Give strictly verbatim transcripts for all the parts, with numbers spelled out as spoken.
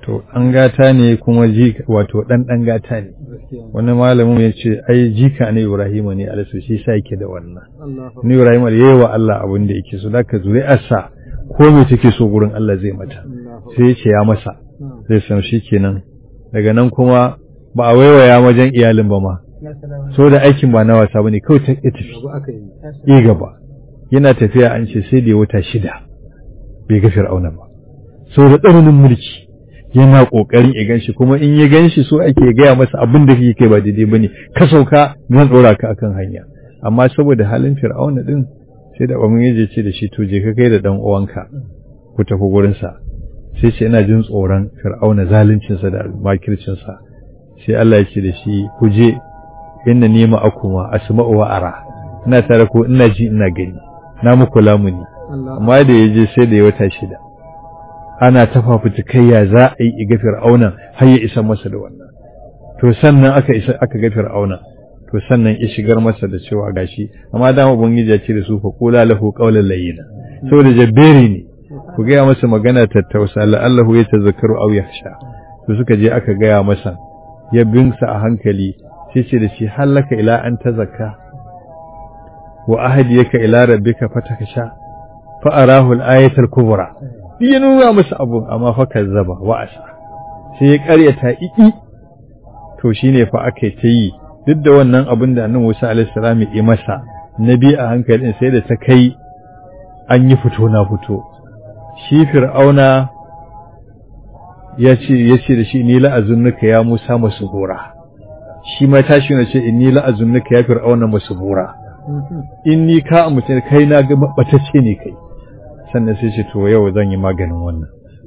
to an gata ne kuma jika wato dan dan gata ne wani malamin ya ce ai jika ne Ibrahim ne alaihi shi sa yake da wannan ni Ibrahim yayi wa Allah abin da yake so zaka zuri'arsa ko me take so gurin Allah zai mata sai ya ce ya masa zai san shi kenan daga nan kuma ba a waiwaya wajen iyalin ba ma so da aikin ba na wasa bane kawai ta tafi yi gaba yana tafiya an ce sai da wata shida bai ga Fir'auna ba so da tsananin mulki yana kokarin ya ganshi kuma in ya ganshi so ake gaya masa abin da kake kai ba daidai bane ka sauka zan dora ka akan hanya amma saboda halin Fir'auna din sai da bamin yaje ce da shi to je ka kai da dan uwanka ku tafi gurin sa sai ce ina jin tsoron Fir'auna zaluncin sa da makircin sa sai Allah ya ce da shi ku je inna nima akuma asma'u wa ara ina tare ko ina ji ina gani na muku lamuni amma da yaje sai da ya wata shida ana tafafuta kai ya za a yi ga Fir'auna har ya isa masa da wannan to sannan aka isa aka ga Fir'auna to sannan ya shigar masa da cewa gashi amma da ubangiji ya ce da su fa qula lahu qawlan layyina saboda jabberi ne ku ga masa magana tattausa la'allahu yatazakkaru aw yakhsha to suka je aka ga masa ya binsa a hankali sai ce da shi halaka ila an tazakka wa ahdiyaka ila rabbika fatakasha fa arahu al-ayatul kubra ya nuna masa abu amma fa kazzaba wa asa sai ya karyata iki to shine fa aka ta yi duk da wannan abin da annabi Musa alaihi salam ya masa nabi a hankalin sai da ta kai an yi fito na fito shi Fir'auna ya ce ya ce da shi ni la azunnuka ya Musa masbura shi ma tashi ne ce inni la azunnuka ya Fir'auna masbura inni ka mutum kai na ga batacce ne kai sannan sai ce to yau zan yi maganin wannan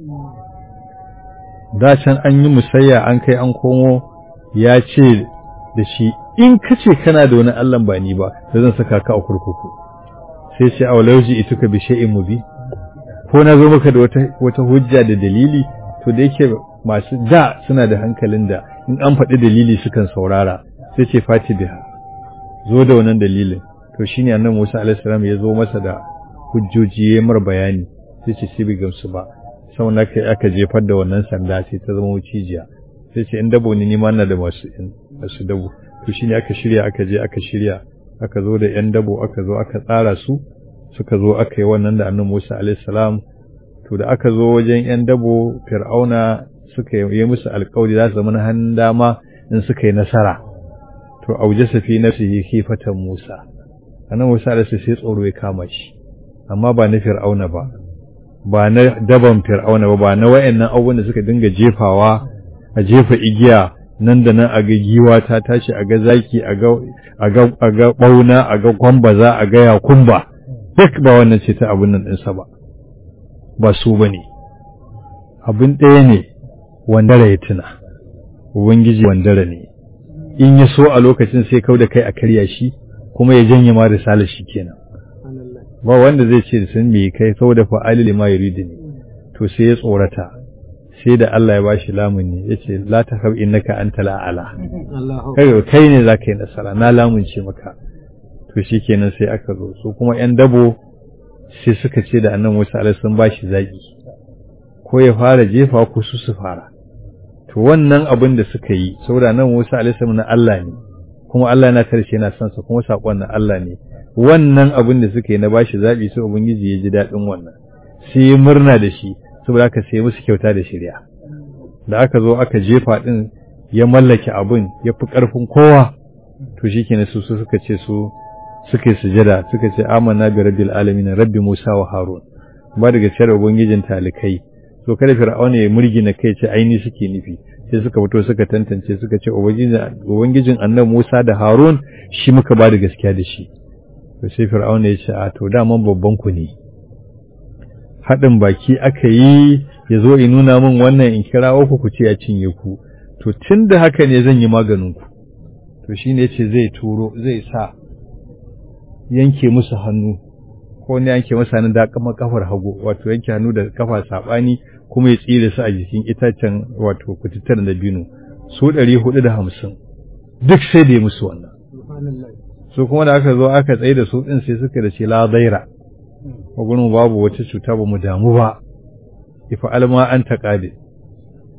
da can an yi musayya an kai an komo ya ce da shi in ka ce kana da wani Allah ba ni ba da zan saka ka a kurkuku sai ce awlauji ituka bi shay'in mubi ko na zo maka da wata wata hujja da dalili to da yake masu da suna da hankalin da in an faɗi dalili sukan saurara sai ce fati biha zo da wannan dalilin to shine annabi Musa alaihi salam ya zo masa da hujjoji ya mar bayani sai ce shi bai gamsu ba sau na kai aka jefar da wannan sanda sai ta zama wucijiya sai ce in dabo ni ma na da masu masu dabo to shine aka shirya aka je aka shirya aka zo da yan dabo aka zo aka tsara su suka zo aka yi wannan da annabi Musa alaihi salam to da aka zo wajen yan dabo Fir'auna suka yi musu alƙawari za su zama na hannun dama in suka yi nasara to aujasa fi nafsihi khifatan Musa annabi Musa alaihi sai tsoro ya kama shi amma ba na Fir'auna ba ba na daban Fir'auna ba ba na wayannan abubuwan da suka dinga jefawa a jefa igiya nan da nan a ga giwa ta tashi a ga zaki a ga a ga a ga bauna a ga gwambaza a ga yakumba duk ba wannan ce ta abun nan din sa ba ba su bane abin ɗaya ne wandara ya tuna ubangiji wandara ne in ya so a lokacin sai kau da kai a karya shi kuma ya janye ma risalar shi kenan ba wanda zai ce da sun me kai saboda fa'ali lima yuridni to sai ya tsorata sai da Allah ya bashi lamuni yace la takhab innaka antal a'la kai kai ne zaka yi nasara na lamunce maka to shikenan sai aka zo su kuma yan dabo sai suka ce da annabi Musa alaihi sun bashi zaki ko ya fara jefa ko su su fara to wannan abin da suka yi saboda annabi Musa alaihi na Allah ne kuma Allah yana karshe yana son sa kuma sakon na Allah ne wannan abin da suka yi na bashi zabi sai ubangiji ya ji dadin wannan sai ya murna da shi saboda aka sai musu kyauta da shari'a da aka zo aka jefa din ya mallake abin ya fi karfin kowa to shikenan su suka ce su suka yi sujada suka ce amanna bi rabbil alamin rabbi Musa wa Harun ba daga cikin ubangijin talikai to kada Fir'auna ya murgina kai ce aini suke nufi sai suka fito suka tantance suka ce ubangijin annabi Musa da Harun shi muka ba da gaskiya da shi to sai Fir'auna ya ce a to daman babban ku ne haɗin baki aka yi ya zo in nuna min wannan in kira ku ku ce ya cinye ku to tunda haka ne zan yi maganin ku to shine yace zai turo zai sa yanke musu hannu ko ne yanke masa hannu da kafar hagu wato yanke hannu da kafa sabani kuma ya tsire su a jikin itacen wato kututtar da bino su ɗari hudu da hamsin duk sai da ya musu wannan su kuma da aka zo aka tsaye da su din sai suka da ce la daira gurin babu wata cuta ba mu damu ba ifa alma an taqadi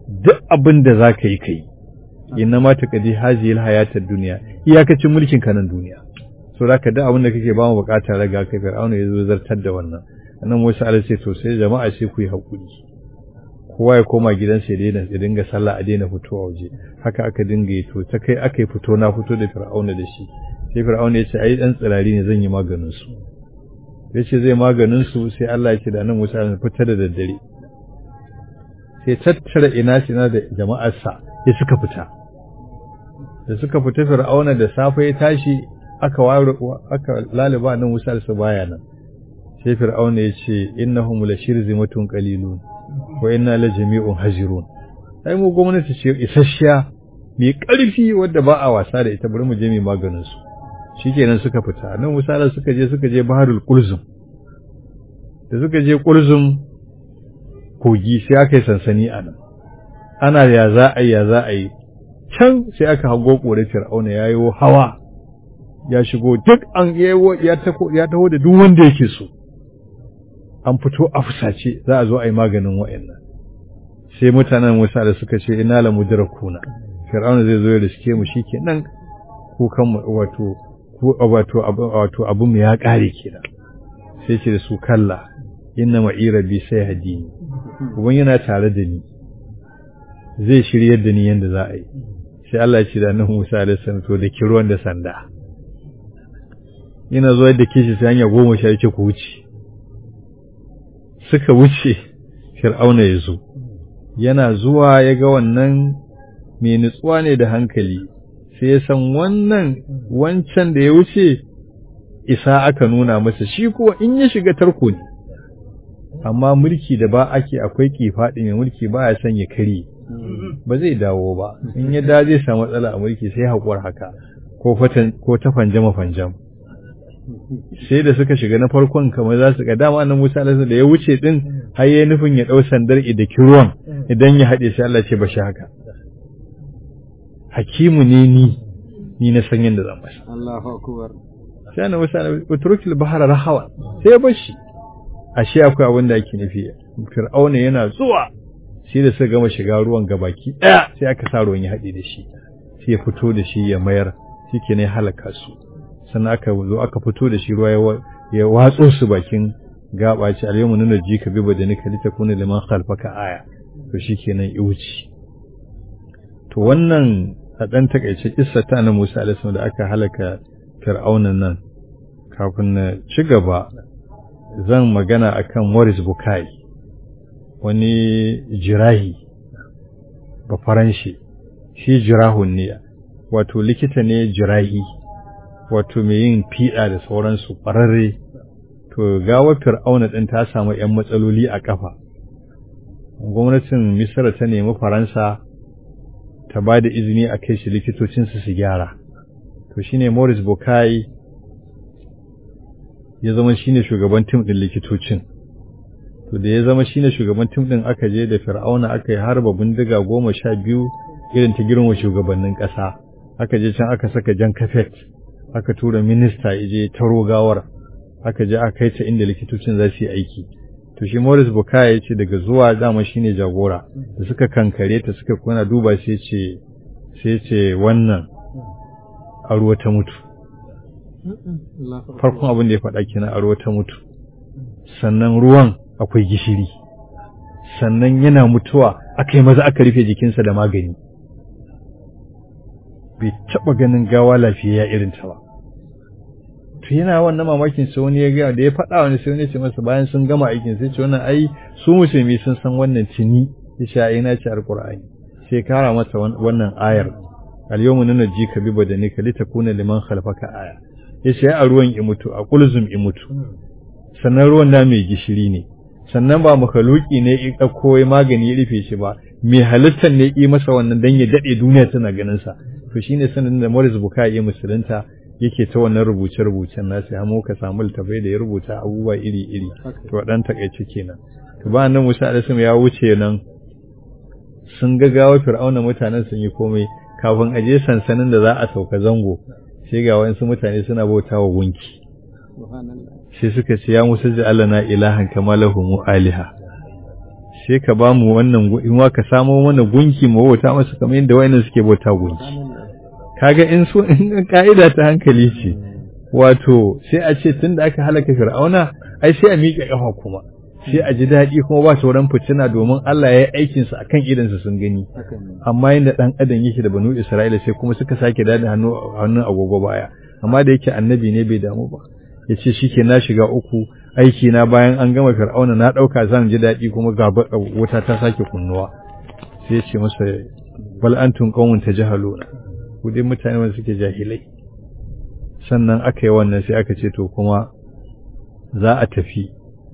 duk abin da za ka yi kai inna ma taqdi hazihi alhayatad dunya iyakacin mulkin ka nan duniya so zaka duk abin da kake ba mu bukata raga kai Fir'auna yazo zartar da wannan annan Musa alaihi sai to sai jama'a sai ku yi hakuri kowa ya koma gidansa ya daina ya dinga sallah a daina fitowa waje haka aka dinga yi to ta kai aka yi fito na fito da Fir'auna da shi sai Fir'auna ya ce ai dan tsirari ne zan yi maganin su yace zai maganin su sai Allah ya ce da nan Musa ya fita da daddare sai tattara ina shi na da jama'arsa ya suka fita da suka fita Fir'auna da safe ya tashi aka ware aka laliba nan Musa su baya nan sai Fir'auna ya ce innahum la shirzimatun qalilun wa inna la jami'un hazirun ai mu gwamnati ce isasshiya mai ƙarfi wadda ba a wasa da ita bari mu je mu maganin su shikenan suka fita nan Musa suka je suka je Baharul Kulzum da suka je Kulzum kogi sai aka yi sansani a nan ana ya za a yi ya za a yi can sai aka hago kore Fir'auna ya yi hawa ya shigo duk an ya taho da duk wanda yake so an fito a fusace za a zo a yi maganin wa'annan sai mutanen Musa da suka ce ina la mudrakuna Fir'auna zai zo ya riske mu shikenan kukan mu wato ko wato wato abun mu ya kare kenan sai ce da su kalla inna ma'ira bi sai hadini uban yana tare da ni zai shiryar da ni yanda za a yi sai Allah ya ce da Annabi Musa alaihi salam to da kiruwan da sanda yana zuwa da kishi sai hanya goma sha yake ku wuce suka wuce Fir'auna ya zo yana zuwa ya ga wannan mai nutsuwa ne da hankali sai ya san wannan wancan da ya wuce isa aka nuna masa shi kuwa in ya shiga tarko ne amma mulki da ba ake akwai kifaɗi mai mulki ba ya son ya kare ba zai dawo ba in ya da zai samu matsala a mulki sai haƙuwar haka ko fatan ko ta fanjama fanjam sai da suka shiga na farkon kamar za su ga dama nan Musa alaihi da ya wuce din har yayin nufin ya dau sandar da kiruwan idan ya hade sai Allah ce ba shi haka hakimu ne ni ni na san yanda zan masa Allahu akbar sai annabi Musa alaihi utrukil bahra rahawa sai ya bashi ashe akwai abin da yake nufi Fir'auna yana zuwa sai da suka gama shiga ruwan gabaki daya sai aka sa ruwan ya hade da shi sai ya fito da shi ya mayar shikenan ya halaka su sannan aka zo aka fito da shi ruwa ya watso su bakin gaba ce alyawmu nuna jika bi badanika litakuna liman khalfaka aya to shikenan ya wuce to wannan a dan takeice kissa ta na Musa alaihi salam da aka halaka Fir'auna nan kafin na ci gaba zan magana akan Maurice Bucaille wani jirahi ba faranshi shi jirahun ne wato likita ne jirahi wato mai yin fiɗa da sauransu ƙwararre to gawa Fir'auna ɗin ta samu ‘yan matsaloli a ƙafa gwamnatin Misra ta nemi Faransa ta ba da izini a kai shi likitocinsu su gyara to shine Maurice Bucaille ya zama shine shugaban tim ɗin likitocin to da ya zama shine shugaban tim ɗin aka je da Fir'auna aka yi harba bindiga goma sha biyu irin ta girma shugabannin ƙasa aka je can aka saka jan kafet aka tura minista ije taro gawar aka je aka kai ta inda likitocin za su yi aiki to shi Maurice Bucaille ya ce daga zuwa dama shine jagora da suka kankare ta suka kuna duba sai ce sai ce wannan a ruwa ta mutu farkon abin da ya faɗa kenan a ruwa ta mutu sannan ruwan akwai gishiri sannan yana mutuwa aka yi maza aka rufe jikinsa da magani bai taɓa ganin gawa lafiya irin ta ba to yana wannan mamakin sai wani ya ga da ya faɗa wani sai wani ya ce masa bayan sun gama aikin sai ce wannan ai su musulmi sun san wannan tuni isha ai na ci alqur'ani sai kara masa wannan ayar al-yawma nunajjika bi badanika litakuna liman khalfaka aya yace a ruwan i mutu a kulzum i mutu sannan ruwan da mai gishiri ne sannan ba makaluki ne i dauko magani ya rufe shi ba mai halittar ne i masa wannan dan ya dade duniya tana ganin sa to shine sanin da Maurice Bucaille musulunta yake ta wannan rubuce-rubucen nasa ya muka samu littafai da ya rubuta abubuwa iri-iri to dan takeice kenan to ba nan Musa alaihi ya wuce nan sun ga gawa Fir'auna mutanen sun yi komai kafin aje sansanin da za a sauka zango sai ga wayansu mutane suna bautawa gunki sai suka ce ya Musa ji Allah na ilahan kama lahu aliha sai ka ba mu wannan in wa ka samo mana gunki mu bauta masa kamar yadda wayannan suke bauta gunki kaga in so in ka'ida ta hankali ce wato sai a ce tunda aka halaka fir'auna ai sai a miƙe kafa kuma sai a ji daɗi kuma ba sauran fitina domin Allah ya yi aikinsa akan idansa sun gani amma yadda ɗan adam yake da banu Isra'ila sai kuma suka sake dada hannu hannun agogo baya amma da yake annabi ne bai damu ba ya ce shike na shiga uku aiki na bayan an gama fir'auna na ɗauka zan ji daɗi kuma ga wuta ta sake kunnuwa sai ya ce masa bal antum qaumun tajhaluna ku dai mutane wanda suke jahilai sannan aka yi wannan sai aka ce to kuma za a tafi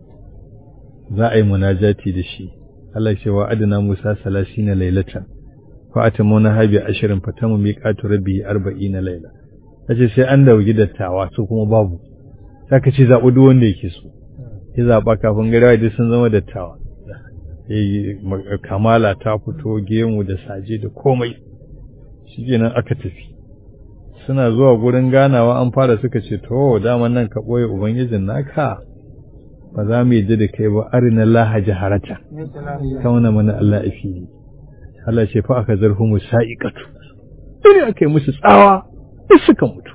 za a yi munajati da shi Allah ce wa adana Musa salasina lailatan fa atamuna habi ashirin fatamu miqatu rabbi arba'ina laila kace sai an dauki dattawa su kuma babu saka ce zabu duk wanda yake so ya zaba kafin garawa duk sun zama dattawa eh kamala ta fito gemu da saje da komai shikenan aka tafi suna zuwa gurin ganawa an fara suka ce to daman nan ka boye ubangijin naka ba za mu yadda da kai ba arina laha jaharata kauna mana Allah afi Allah ce fa aka zarhu mu sa'iqatu ina akai musu tsawa duk suka mutu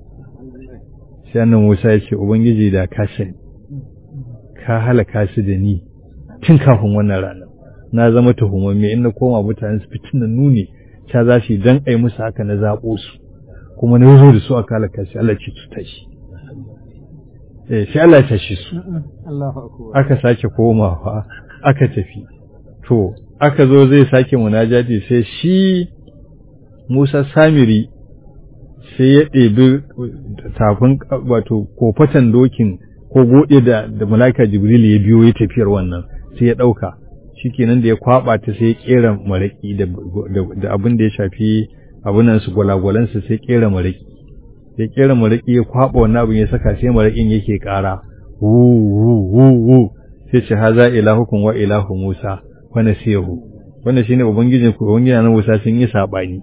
sai annabi Musa ya ce ubangiji da ka sani ka halaka su da ni tun kafin wannan rana na zama tuhumamme in na koma mutanen su fitinan nuni ta za su dan ai musu haka na zabo su kuma na zo da su aka halaka shi Allah ce su tashi eh sai Allah ya tashi su aka sake komawa aka tafi to aka zo zai sake munajati sai shi Musa Samiri sai ya ɗebi tafin wato kofatan dokin ko gode da da malaika Jibril ya biyo ya tafiyar wannan sai ya dauka shikenan da ya kwaba ta sai ya kera maraki da da abin da ya shafi abunan su gwalagwalan su sai kera maraki ya kera maraki ya kwaba wannan abin ya saka sai marakin yake kara wu wu wu wu sai ce haza ilahukum wa ilahu Musa wa nasihu wannan shine ubangijin ku ubangijin nan Musa sun yi sabani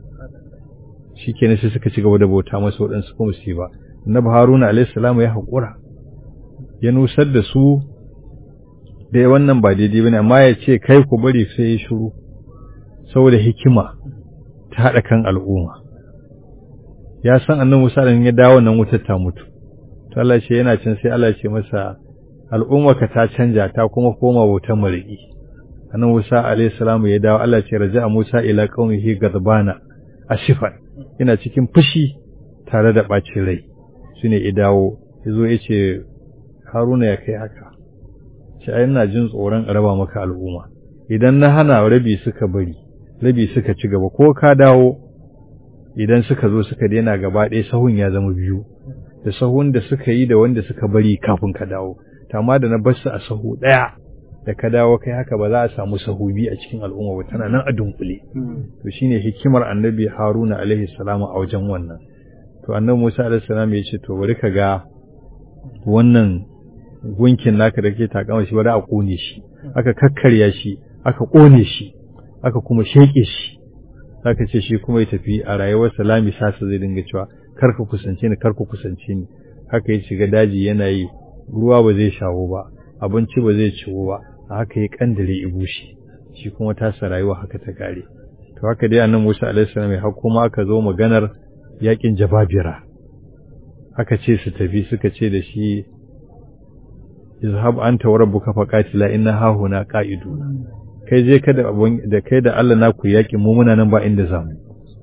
shikenan sai suka ci gaba da bauta masa wadansu kuma su ba annabi Haruna alayhi salam ya hakura ya nusar da su dai wannan ba daidai bane amma ya ce kai ku bari sai ya shiru saboda hikima ta hada kan al'umma ya san annabi Musa dan ya dawo nan wutar ta mutu to Allah ce yana cin sai Allah ce masa al'umma ka ta canja ta kuma koma bautar mariki annabi Musa alayhi salamu ya dawo Allah ce raja'a Musa ila qaumihi gadbana ashifan ina cikin fushi tare da bacin rai shine ya dawo yazo yace Haruna ya kai haka shi ai ina jin tsoron raba maka al'umma idan na hana rabi suka bari rabi suka ci gaba ko ka dawo idan suka zo suka daina gaba ɗaya sahun ya zama biyu da sahun da suka yi da wanda suka bari kafin ka dawo amma da na bar su a sahu ɗaya da ka dawo kai haka ba za a samu sahu biyu a cikin al'umma ba tana nan a dunkule to shine hikimar annabi Haruna alaihi salamu a wajen wannan to annabi Musa alaihi salam ya ce to bari ka ga wannan gunkin naka da ke takama shi bari a kone shi aka kakkarya shi aka kone shi aka kuma sheke shi zaka ce shi kuma ya tafi a rayuwar salami sasa zai dinga cewa kar ka kusance ni kar ka kusance ni haka ya shiga daji yana yi ruwa ba zai shawo ba abinci ba zai ciwo ba haka ya kandare ibushi shi kuma tasa rayuwa haka ta kare to haka dai annabi Musa alaihi salam har kuma aka zo maganar yakin Jababira aka ce su tafi suka ce da shi izhab anta wa rabbuka faqatila inna hahuna qa'iduna kai je kada da kai da Allah naku yaki mu muna nan ba inda zamu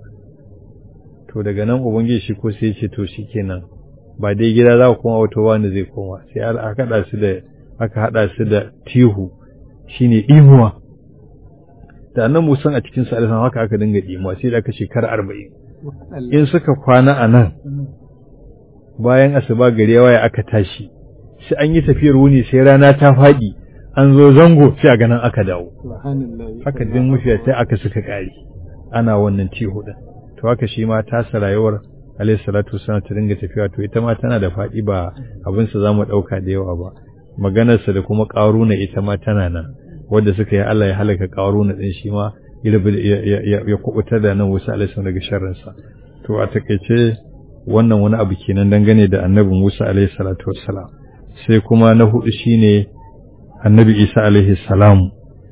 to daga nan ubangiji shi ko sai ya ce to shikenan ba dai gida za ku koma wato wanda zai koma sai aka hada su da aka hada su da tihu shine imuwa da annan musan a cikin sa alisan haka aka dinga imuwa sai da aka shekara arba'in in suka kwana a nan bayan asuba gari ya waye aka tashi sai an yi tafiyar wuni sai rana ta faɗi an zo zango sai a ganin aka dawo haka din mafiya sai aka suka kare ana wannan tihu din to haka shi ma tasa rayuwar alayhi salatu wasallam ta dinga tafiya to ita ma tana da faɗi ba abin sa zamu dauka da yawa ba maganar sa da kuma qaruna ita ma tana nan wanda suka yi Allah ya halaka qaruna din shi ma ya kubutar da nan Musa alayhi salam daga sharrin sa to a takeice wannan wani abu kenan dangane da annabi Musa alayhi salatu wassalam sai kuma na hudu shine annabi Isa alaihi salam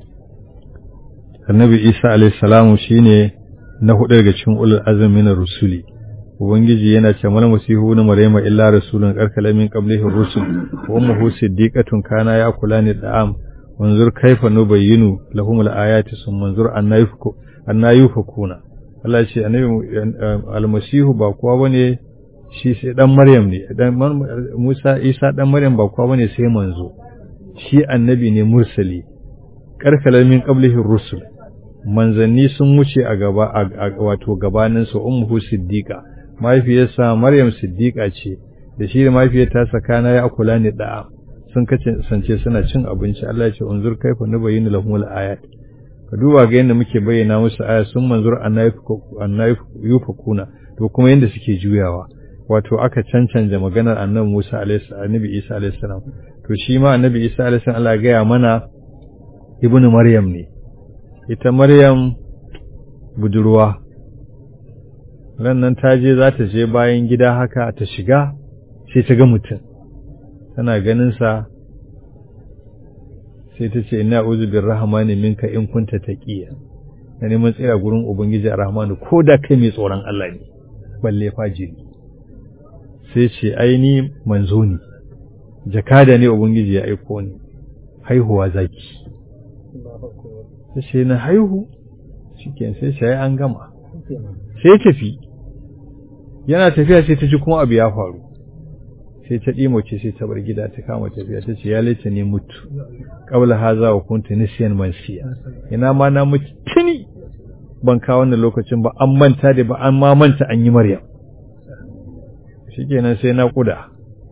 annabi Isa alayhi salamu shine na hudu daga cikin ulul azmi na rusuli. Ubangiji yana ce mal masihu na maryama illa rasulun qarkala min qablihi rusul wa ummuhu siddiqatun kana yakulani da'am wanzur kaifa nubayyinu lahum al-ayati summa manzur annayufu annayufukuna. Allah ya ce annabi al-masihu ba kowa bane, shi sai dan maryam ne, dan Musa Isa dan maryam ba kowa bane sai manzo, shi annabi ne mursali qarkala min qablihi rusul, manzanni sun wuce a gaba wato gabanin su. Ummuhu siddiqa, mahaifiyarsa Maryam siddiqa ce, da shi da mahaifiyarta sakana ya akula ne da'a, sun kace sance suna cin abinci. Allah ya ce unzur kaifa nubayyinu lahumul ayat, ka duba ga yadda muke bayyana musu aya, sun manzur annayufukuna, to kuma yadda suke juyawa. Wato aka cancanta maganar annabi Musa alaihi annabi Isa alaihi salam, to shi ma annabi Isa alaihi salam Allah ya gaya mana ibnu Maryam ne. Ita Maryam budurwa nan ta je za ta je bayan gida haka ta shiga, sai ta ga mutum, tana ganin sa sai ta ce ina uzu bir rahmani minka in kunta taqiya, na neman tsira gurin ubangiji ar-rahmanu ko da kai mai tsoron Allah ne balle fajiri. Sai ce ai ni manzo ne, jakada ne ubangiji ya aiko ni, haihuwa zaki. Sai ce na haihu, shikenan sai sai an gama, sai tafi. Yana tafiya sai ta ji kuma abu ya faru, sai ta ɗimoce sai ta bar gida ta kama tafiya, ta ce ya laita ne mutu qabla haza wa kuntu nisyan mansiya, ina ma na mutu tuni ban kawo wannan lokacin ba, an manta da ba an ma manta an yi Maryam. Shikenan sai na kuda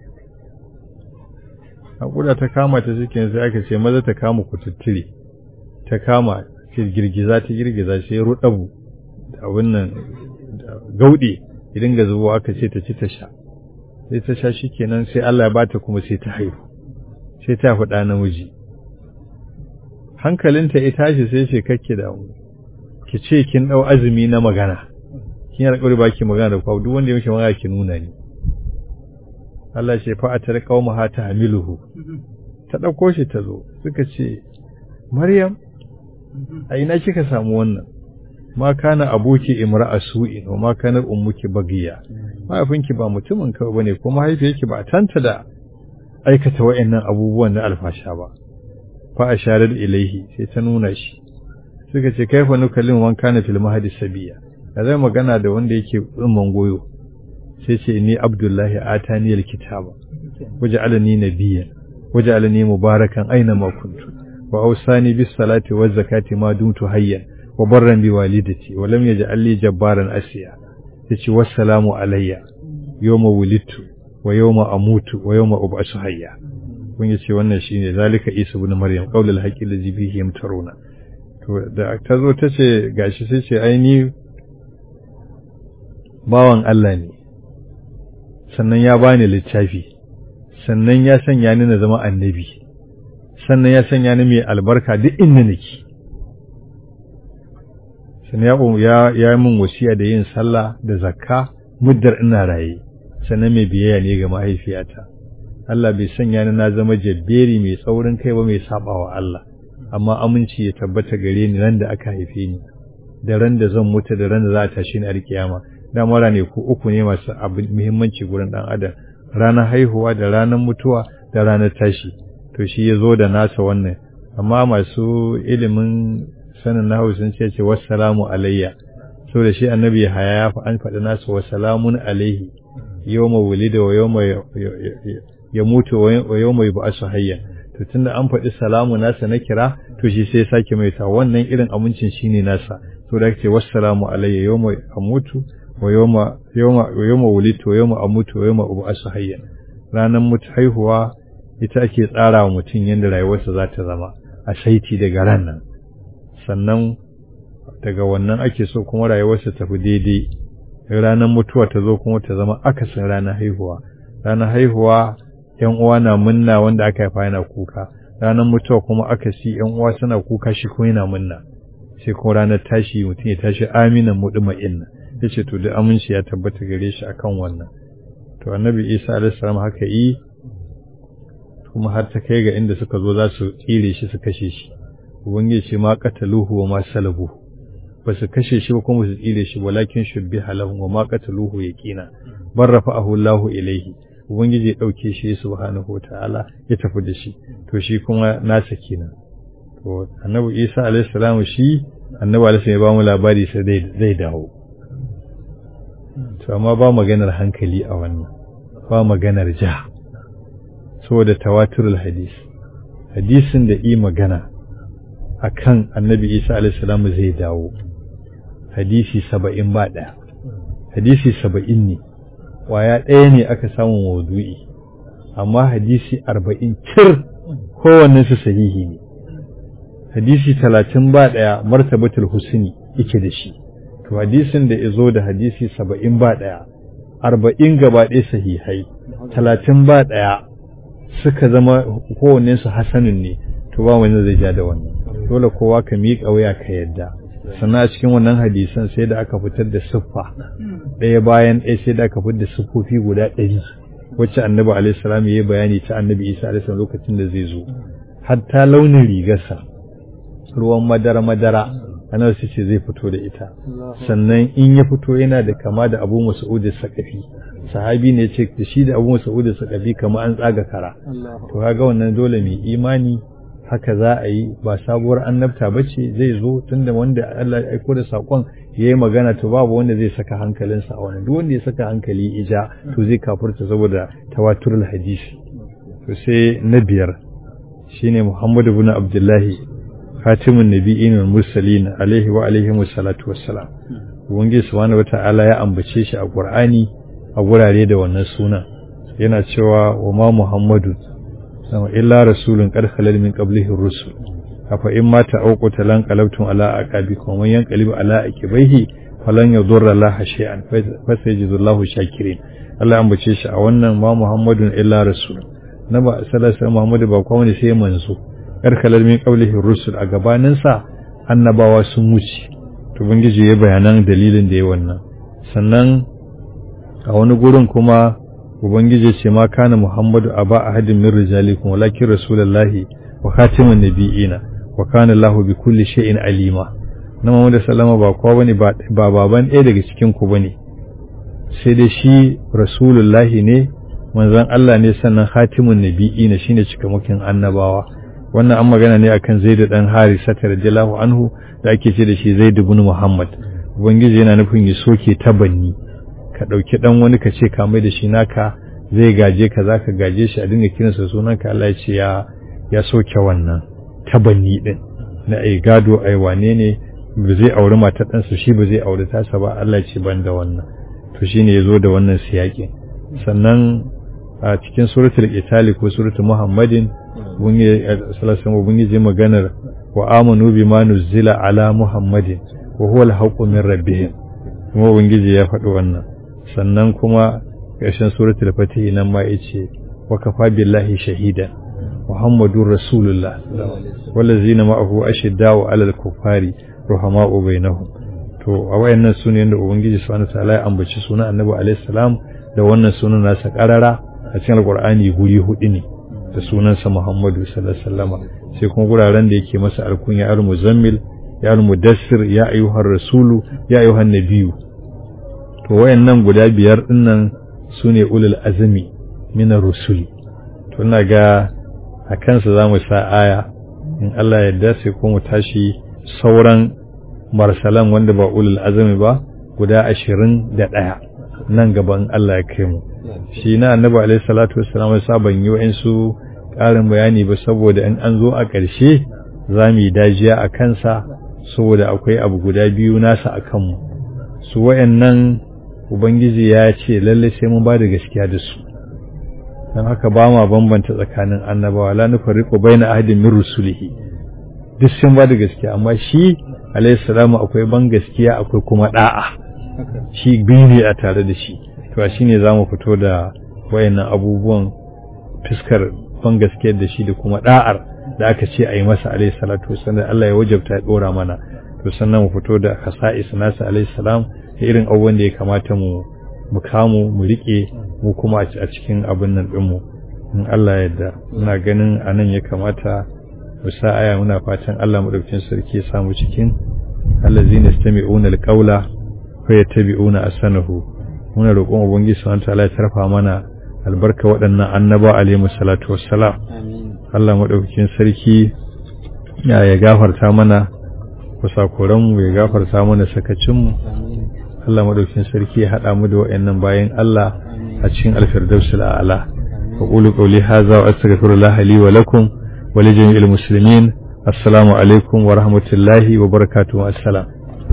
na kuda ta kama ta, shikenan sai aka ce maza ta kama kututtire, ta kama girgiza ta girgiza sai rudabu abin nan gaude ya dinga zuwa, aka ce ta ci ta sha, sai ta sha. Shikenan sai Allah ya bata kuma sai ta haihu, sai ta haihu ɗa namiji. Hankalinta ya tashi, sai ce kake da mu, ki ce kin dau azumi na magana, kin alƙawari ba ki magana da kwa duk wanda ya mishi magana ki nuna ni. Allah ce fa atar qauma ha ta hamiluhu, ta dauko shi ta zo, suka ce Maryam a ina kika samu wannan? Ma kana abuki imra'a su'in wa ma kana ummuki bagiya, mahaifinki ba mutumin kawai bane, kuma mahaifiyarki ba tanta da aikata wa'annan abubuwan na alfasha ba. Fa asharat ilaihi, sai ta nuna shi. Suka ce kaifa nukallim wan kana fil mahdi sabiya, da zai magana da wanda yake tsimman goyo. Sai ce ni Abdullahi atani alkitaba waja'alani nabiyyan waja'alani mubarakan aina ma kuntu wa awsani bis salati waz zakati ma dumtu hayyan wa barran bi walidati wa lam yaj'alni jabbaran asiya. Tace wassalamu alayya yawma wulidtu wa yawma amutu wa yawma ub'asu hayya. kun yace wannan shine zalika Isa ibn Maryam qaulul haqqi allazi bihi yamtaruna. To da ta zo ta ce gashi sai ce ai ni bawan Allah ne, sannan ya bani littafi, sannan ya sanya ni na zama annabi, sannan ya sanya ni mai albarka duk inda nake. Sannan ya ya min wasiya da yin sallah da zakka muddar ina raye, sannan mai biyayya ne ga mahaifiyata. Allah bai sanya ni na zama jabberi mai tsaurin kai ba mai sabawa Allah, amma aminci ya tabbata gare ni ran da aka haife ni, da ran da zan mutu, da ran da za a tashi ni a kiyama. Dama rane ku uku ne masu abin muhimmanci gurin dan adam, ranar haihuwa da ranar mutuwa da ranar tashi. To shi ya zo da nasa wannan, amma masu ilimin sanin nahawu sun ce ce wassalamu alayya, so da shi annabi Yahaya ya fa an faɗi nasa wassalamun alaihi yawma wulida wa yawma ya mutu wa yawma yub'asu hayya. To tunda an faɗi salamu nasa na kira, to shi sai ya sake mai ta wannan irin amincin shine nasa, so da ce wassalamu alayya yawma amutu wa yawma yawma yawma wulidtu wa yawma amutu wa yawma ub'asu hayya. Ranan mutu haihuwa ita ake tsara wa mutum yadda rayuwarsa za ta zama a saiti daga ran nan, sannan daga wannan ake so kuma rayuwarsa ta fi daidai. Ranar mutuwa ta zo kuma ta zama akasin ranar haihuwa. Ranar haihuwa yan uwa na munna, wanda aka haifa yana kuka. Ranar mutuwa kuma akasi, yan uwa suna kuka, shi kuma yana munna. Sai kuma ranar tashi mutum ya tashi aminan mudma'inna. Yace to da aminci ya tabbata gare shi akan wannan. To annabi Isa alaihi salam haka yi, kuma har ta kai ga inda suka zo za su tsire shi su kashe shi. ubangiji ce ma qataluhu wa ma salabu ba su kashe shi ba kuma su tsire shi walakin shubbiha lahum wa ma qataluhu yaqina bar rafa'ahu Allahu ilayhi ubangiji ya dauke shi subhanahu wataala ya tafi da shi to shi kuma nasa kenan to annabi Isa alaihi salam shi annabi alaihi ya ba mu labari sai zai zai dawo to amma ba maganar hankali a wannan ba maganar ja saboda tawaturul hadis hadisin da yi magana akan annabi Isa alaihi salam zai dawo hadisi saba'in ba ɗaya hadisi saba'in ne waya ɗaya ne aka samu maudu'i amma hadisi arba'in cir kowanne su sahihi ne hadisi talatin ba ɗaya martabatul husni yake da shi to hadisin da yazo da hadisi saba'in ba ɗaya arba'in gaba ɗaya sahihai talatin ba ɗaya suka zama kowanne su hasanin ne to ba wani zai ja da wannan dole kowa ka miƙa waya ka yadda sannan a cikin wannan hadisan sai da aka fitar da siffa ɗaya bayan ɗaya sai da aka fitar da siffofi guda ɗari wacce annabi alaihi salam ya yi bayani ta annabi Isa alaihi salam lokacin da zai zo hatta launin rigarsa ruwan madara madara annabi sai ce zai fito da ita sannan in ya fito yana da kama da Abu Mas'ud as-Saqafi sahabi ne ce da shi da Abu Mas'ud as-Saqafi kamar an tsaga kara to kaga wannan dole mai imani haka za a yi ba sabuwar annabta bace zai zo tunda wanda Allah ya aiko da sakon yayi magana to babu wanda zai saka hankalinsa a wannan duk wanda ya saka hankali ija to zai kafirta saboda tawaturul hadisi to sai na biyar shine Muhammad ibn Abdullahi khatimun nabiyyin wal mursalin alaihi wa alaihi wassalatu wassalam ubangiji subhanahu wata'ala ya ambace shi a Qur'ani a gurare da wannan sunan yana cewa wa ma Muhammadu sama illa rasulun qad khalal min qablihi ar-rusul afa in mata aw qutalan qalabtum ala aqabikum man yanqalib ala aqibaihi falan yadurra Allah shay'an fa sayajidullahu shakirin Allah ambace shi a wannan ma Muhammadun illa rasul naba sallallahu alaihi Muhammadu ba kuma ne sai manzo qad khalal min qablihi ar-rusul a gabanin sa annabawa sun wuce to bangije ya bayanan dalilin da yayi wannan sannan a wani gurin kuma ubangiji ce ma kana Muhammadu aba ahadin min rijalikum walakin rasulullahi wa khatimun nabiyina wa kana Allahu bi kulli shay'in alima na Muhammad sallama ba kowa bane ba baban ɗaya daga cikin ku bane sai dai shi rasulullahi ne manzon Allah ne sannan khatimun nabiyina shine cikamakin annabawa wannan an magana ne akan Zaid dan Harisa radiyallahu anhu da ake ce da shi Zaid ibn Muhammad ubangiji yana nufin ya soke tabanni ka ɗauki ɗan wani ka ce ka mai da shi naka zai gaje ka za ka gaje shi a dinga kiransa sunanka Allah ya ce ya ya soke wannan tabanni ɗin na ai gado ai wane ne ba zai auri matar ɗansa shi ba zai auri tasa ba Allah ya ce ban da wannan to shine ya zo da wannan siyaƙin sannan a cikin suratul qitali ko suratul muhammadin bunyi sallallahu alaihi wasallam maganar wa amanu bima nuzila ala muhammadin wa huwa al-haqqu min rabbihim kuma ubangiji ya faɗi wannan sannan kuma ƙarshen suratul fatih nan ma yace wa kafa billahi shahidan muhammadur rasulullah wallazina ma'ahu ashiddau 'alal kuffari ruhama'u bainahum to a wayannan sunan da ubangiji subhanahu wataala ya ambaci sunan annabi alaihi salam da wannan sunan nasa karara a cikin alqur'ani guri hudu ne da sunansa muhammadu sallallahu alaihi wasallam sai kuma guraren da yake masa alkunya al-muzammil ya al-mudassir ya ayyuhar rasulu ya ayyuhan nabiyyu to wayannan guda biyar dinnan sune ulul azmi minar rusuli to ina ga a kansa zamu sa aya in Allah ya yarda sai kuma tashi sauran marsalan wanda ba ulul azmi ba guda ashirin da ɗaya nan gaban Allah ya kai mu shi na annabi alaihi salatu wassalam sa ban yi wa'insu ƙarin bayani ba saboda in an zo a ƙarshe za mu yi dajiya a kansa saboda akwai abu guda biyu nasa a kanmu su wa'annan ubangiji ya ce lalle sai mun ba da gaskiya da su don haka ba ma bambanta tsakanin annabawa la nufarriqu baina ahadin min rusulihi duk sun ba da gaskiya amma shi alayhi salamu akwai ban gaskiya akwai kuma da'a shi biyu ne a tare da shi to shine zamu fito da wayannan abubuwan fiskar ban gaskiyar da shi da kuma da'ar da aka ce a yi masa alayhi salatu wasallam Allah ya wajabta ya dora mana to sannan mu fito da khasa'is nasa alayhi salam da irin abubuwan da ya kamata mu mu kamu mu rike mu kuma a cikin abin nan din mu in Allah ya yarda ina ganin anan ya kamata musa aya muna fatan Allah madaukakin sarki ya samu cikin allazina yastami'una alqawla fa yattabi'una ahsanahu. Muna roƙon ubangiji subhanahu wa ta'ala ya tarfa mana albarka waɗannan annaba alaihi salatu wassalam. Allah madaukakin sarki ya ya gafarta mana kusakuran mu, ya gafarta mana sakacin mu. Allah madaukakin sarki ya hada mu da waɗannan bayan Allah a cikin alfirdausul a'la. aqulu qawli hadha wa astaghfirullah li wa lakum wa li jami'il muslimin. Assalamu alaikum wa rahmatullahi wa barakatuhu. Assalam.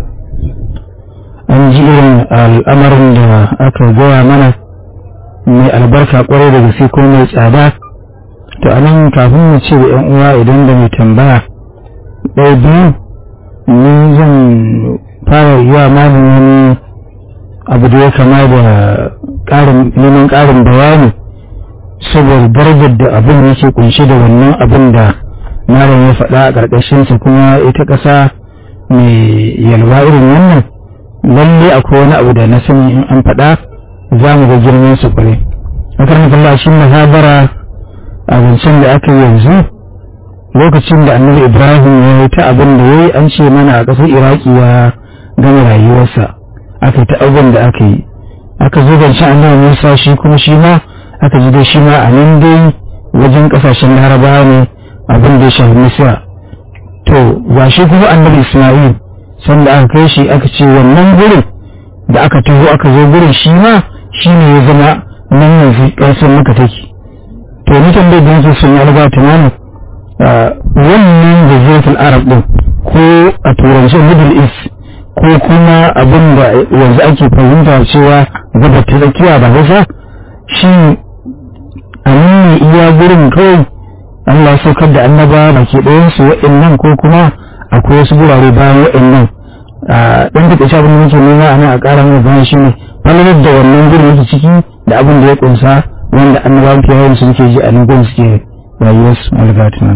An ji irin al'amarin da aka gaya mana mai albarka kwarai da gaske ko mai tsada. To anan kafin mu ce yan uwa idan da mai tambaya ɗaya biyu ni zan fara yi wa malin wani abu da ya kama da ƙarin neman ƙarin bayani saboda darajar da abin yake kunshe da wannan abin da malam ya faɗa a ƙarƙashinsa, kuma ita ƙasa mai yalwa irin wannan lalle akwai wani abu da na sani in an faɗa za mu ga girman su kwarai. Makarantar Allah shi muhabara a zancen da aka yi yanzu lokacin da annabi Ibrahim ya yi ta abin da ya yi, an ce mana a ƙasar Iraki ya gama rayuwarsa, aka yi ta abin da aka yi, aka zo zancen annabi Musa shi kuma shi ma aka ji dai shi ma a nan dai wajen ƙasashen Larabawa ne abin da ya shafi Misra. To ba shi kuma annabi Isma'il sanda aka kai shi aka ce wannan gurin da aka taho aka zo gurin shi ma shi ne ya zama nan yanzu ƙasar maka take. To ni tambayar da nake son ya riga tunani wannan jaziratul arab din ko a turance middle east ko kuma abin da yanzu ake fahimta cewa gabar ta tsakiya ba hausa shi a nan ne iya gurin kawai Allah saukar da annaba ba ke ɗayansu waɗannan ko kuma akwai wasu gurare bayan waɗannan. Ɗan da ƙasha abin da muke nema a nan a ƙara mana bayan shi ne falalar da wannan gurin yake ciki da abin da ya ƙunsa wanda annaba mafi yawan su suke ji a nan gurin suke rayuwarsu malgatuna.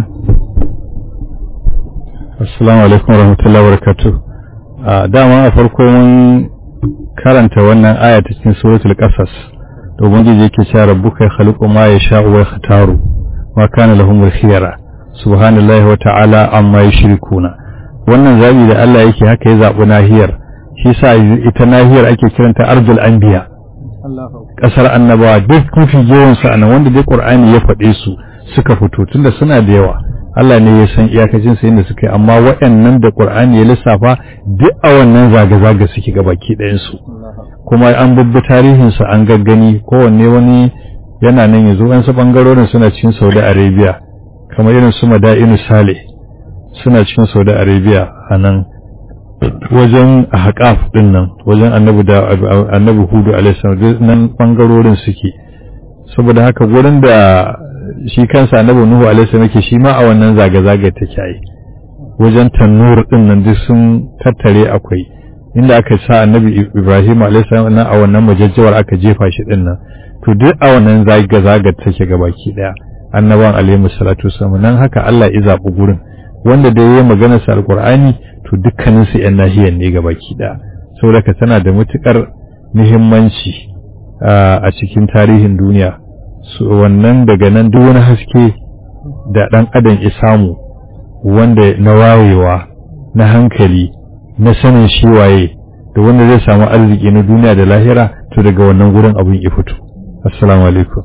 Assalamu alaikum warahmatullahi wabarakatuh. Dama a farko mun karanta wannan aya ta cikin suratul qasas da ubangiji yake cewa rabbuka yakhluqu ma yasha'u wa yakhtaru ma kana lahumul khiyara subhanallahi wa ta'ala amma yushrikuna. Wannan zabi da Allah yake haka ya zabi nahiyar, shi sa ita nahiyar ake kiranta ardul anbiya, kasar annabawa. Duk mafi yawan su anan wanda dai Qur'ani ya faɗe su suka fito tunda suna da yawa. Allah ne ya san iyakacin sa inda suka yi, amma waɗannan da Qur'ani ya lissafa duk a wannan zaga-zaga suke gabaki ɗayan su, kuma an bubbi tarihin su an gaggani. Kowanne wani yana nan yanzu an su bangarorin suna cikin Saudi Arabia, kamar irin su Madainu Saleh suna cikin Saudi Arabia a nan wajen Ahqaf din nan, wajen Annabi da Annabi Hudu alaihi salam nan bangarorin suke. Saboda haka gurin da shi kansa Annabi Nuhu alaihi salam yake shi ma a wannan zaga-zaga take yi, wajen Tannur din nan duk sun tattare akwai inda aka sa Annabi Ibrahim alaihi salam nan a wannan majajjawar aka jefa shi din nan. To duk a wannan zaga-zaga take gabaki daya annaban alaihi salatu wasallam. Nan haka Allah ya zabi gurin wanda da yayi magana sa alqur'ani to dukkanin su yan nahiyan ne gabaki daya, saboda tana da matukar muhimmanci a cikin tarihin duniya. So wannan daga nan duk wani haske da dan adam ya samu wanda na wayewa na hankali na sanin shi waye da wanda zai samu arziki na duniya da lahira, to daga wannan gurin abin ya fito. Assalamu alaikum.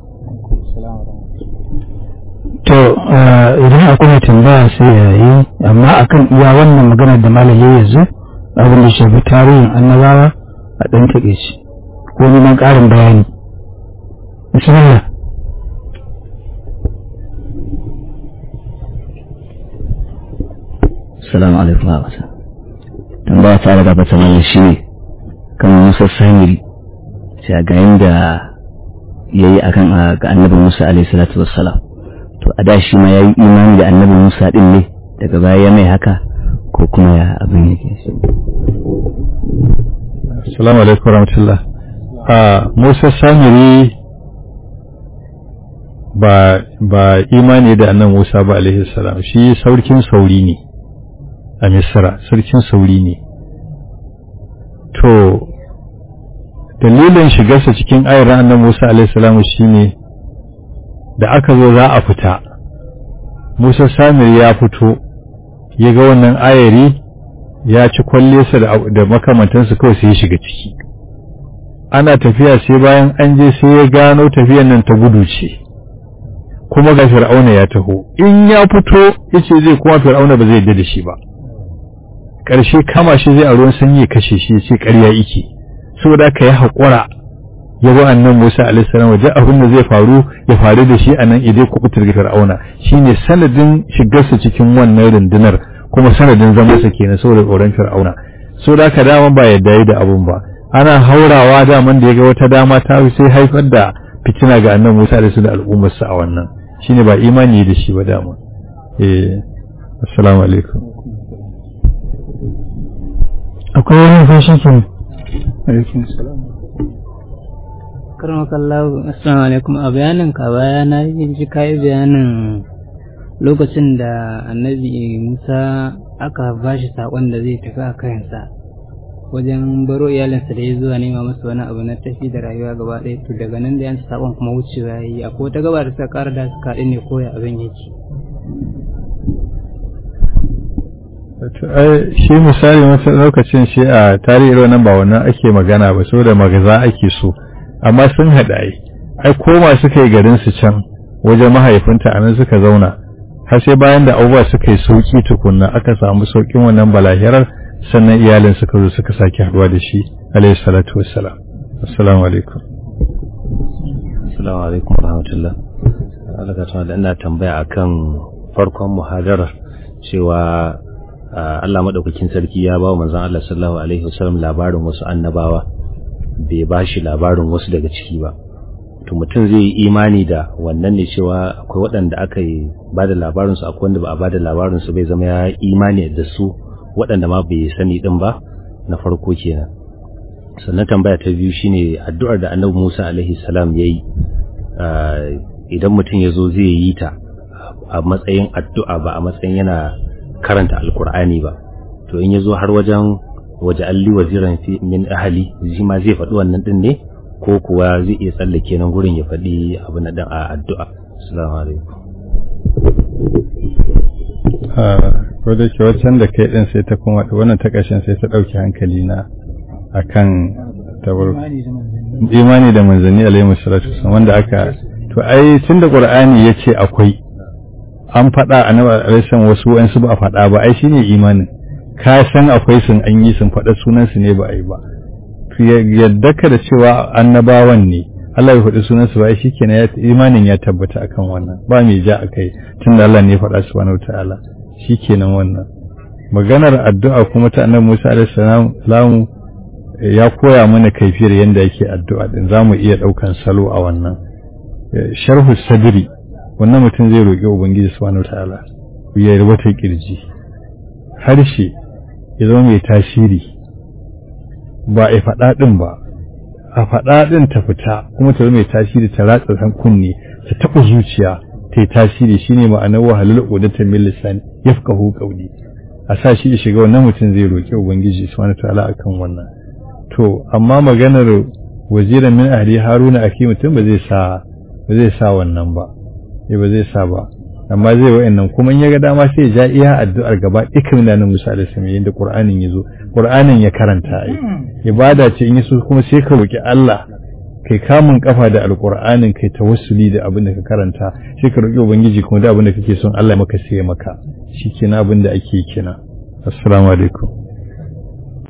To idan akwai tambaya sai ya yi, amma akan iya wannan magana da malaye yanzu abin da shafi tarihin annabawa a ɗan taƙe shi ko neman ƙarin bayani. Bismillah. Assalamu alaikum wa rahmatullahi. Tambaya ta daga bata mana shi ne kan Musa Samiri, sai ga yanda yayi akan ga Annabi Musa alaihi salatu wassalam. To a da shi ma yayi imani da Annabi Musa din ne, daga baya ya mai haka ko kuma ya abin yake. Assalamu alaikum wa rahmatullahi. Ah Musa Samiri ba ba imani da Annabi Musa ba alaihi salam, shi sarkin sauri ne a Misra, sarkin sauri ne. To dalilin shigarsa cikin ayar Annabi Musa alaihi salam shine da aka zo za a fita Musa Samiri ya fito ya ga wannan ayari ya ci kwallesa da makamantansu kawai sai ya shiga ciki. Ana tafiya sai bayan an je sai ya gano tafiyan nan ta gudu ce, kuma ga Fir'auna ya taho. In ya fito yace zai kuma Fir'auna ba zai yarda da shi ba. Ƙarshe kama shi zai a ruwan sanyi ya kashe shi ya ce ƙarya yake. Saboda ka yi haƙura ya bi annan Musa alaihi salam wajen abin da zai faru ya faru da shi anan idai kubutar ga Fir'auna. Shine sanadin shigarsa cikin wannan rundunar kuma sanadin zamansa kenan saboda tsoron Fir'auna. Saboda ka dama ba yadda yi da abun ba. Ana haurawa daman da ya ga wata dama ta sai haifar da fitina ga annan Musa da su da al'ummarsa a wannan. Shine ba imani da shi ba dama. Eh, assalamu alaikum. Akwai wani fashin ke? Alaikum salam. Karmakallahu, assalamu alaikum. A bayanin ka baya na ji kai bayanin lokacin da annabi Musa aka bashi sakon da zai tafi a kansa wajen baro iyalinsa da ya zuwa nema masa wani abu na tafi da rayuwa gaba ɗaya, to daga nan da yansa sakon kuma wucewa ya yi. Akwai wata gaba da suka ƙara da suka haɗu ne ko ya abin yake? Shi misali wata lokacin shi a tarihi nan ba wannan ake magana ba, saboda magaza ake so, amma sun haɗa ai ai koma suka yi garin su can wajen mahaifinta anan suka zauna har sai bayan da abubuwa suka yi sauki tukunna aka samu saukin wannan balahirar, sannan iyalin suka zo suka sake haɗuwa da shi alayhi salatu wassalam. Assalamu alaikum. Assalamu alaikum warahmatullah. Allah ka tana da ina tambaya akan farkon muhadarar cewa Allah madaukakin sarki ya ba wa manzon Allah sallallahu alaihi wasallam labarin wasu annabawa, bai ba shi labarin wasu daga ciki ba. To mutum zai yi imani da wannan ne cewa akwai waɗanda aka yi ba da labarinsu, akwai wanda ba a ba da labarinsu, bai zama ya imani da su waɗanda ma bai sani ɗin ba, na farko kenan. Sannan tambaya ta biyu shine addu'ar da annabi Musa alaihi salam ya yi, idan mutum ya zo zai yi ta a matsayin addu'a ba a matsayin yana karanta alkur'ani ba, to in ya zo har wajen waje alli waziran fi min ahli shi ma zai faɗi wannan din ne, ko kuwa zai iya tsallake nan gurin ya faɗi abin nan a addu'a? Assalamu alaikum. Ah, ko da ke wancan da kai din sai ta kuma wannan ta ƙarshen sai ta ɗauki hankali na akan tabar imani da manzanni alaihi salatu wasallam wanda aka to ai tunda Qur'ani yace akwai an faɗa annabi alaihi wasu wa'ansu ba a faɗa ba, ai shine imanin. Ka san akwai sun an yi sun faɗa sunansu ne ba a yi ba, yadda ka da cewa annabawan ne Allah ya faɗi sunansu ba, shi kenan imanin ya tabbata akan wannan, ba mai ja a kai tun da Allah ne ya faɗa subhanahu wa ta'ala, shi kenan wannan. Maganar addu'a kuma ta annabi Musa alaihi salam ya koya mana kaifiyar yadda yake addu'a din, za mu iya ɗaukan salo a wannan. Sharhu sadri, wannan mutum zai roƙi Ubangiji subhanahu wa ta'ala ya yi wata kirji, harshe ya zama mai tasiri, ba a faɗa ɗin ba, a faɗa ɗin ta fita kuma ta zama mai tasiri, ta ratsa san kunne, ta taɓa zuciya, ta yi tasiri. Shine ma'anar wahalul qudatan min lisan yafqahu qawli. A sa shi ya shiga wannan mutum zai roƙi Ubangiji subhanahu ta'ala akan wannan. To amma maganar waziran min ahli Haruna akhi mutum ba zai sa ba zai sa wannan ba, eh ba zai sa ba, amma zai wa'annan kuma in ya ga dama sai ya ja iya addu'ar gaba dukkan da nan Musa alaihi salam yanda Qur'anin yazo, Qur'anin ya karanta ai ibada ce in yaso kuma sai ka roki Allah kai kamun kafa da alqur'anin kai tawassuli da abin da ka karanta, sai ka roki ubangiji kuma da abin da kake son Allah maka sai maka, shikenan abin da ake kina. Assalamu alaikum.